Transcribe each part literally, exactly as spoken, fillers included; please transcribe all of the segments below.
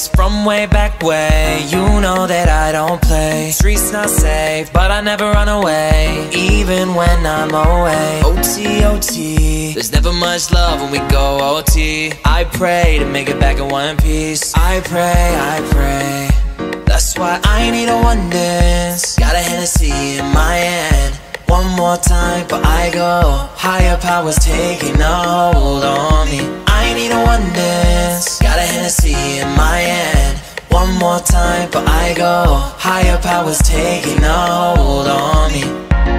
ways from way back way. You know that I don't play. Streets not safe, but I never run away, even when I'm away. O T, O T, there's never much love when we go O T. I pray to make it back in one piece. I pray, I pray. That's why I need a one dance. Got a Hennessy in my hand. One more time, but I go. Higher powers taking a hold on me. I need a one dance. Got a Hennessy in my hand. One more time, but I go. Higher powers taking a hold on me.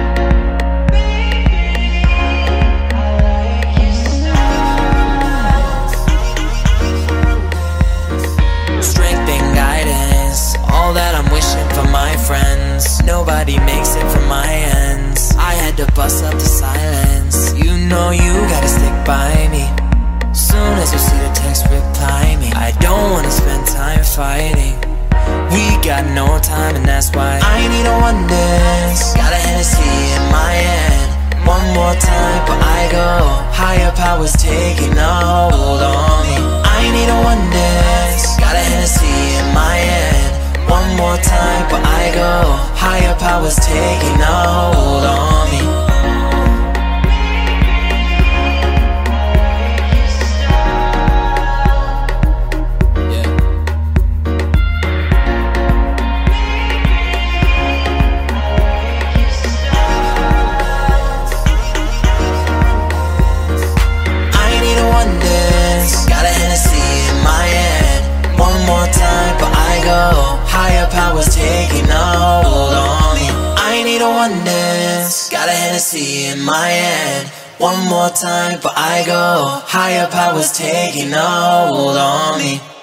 Strength and guidance, all that I'm wishing for my friends. Nobody makes it from my ends. I had to bust up the silence. You know you gotta stick by me. Soon as you see the text, reply me. I don't wanna spend time fighting. We got no time and that's why I need a one dance. Got a Hennessy in my hand. One more time, but I go. Higher powers taking a hold on me. I need a one dance. Got a Hennessy in my hand. One more time, but I go. Higher powers taking a hold on me. Higher powers taking a hold on me. I need a one dance. Got a Hennessy in my hand. One more time, but I go. Higher powers taking a hold on me.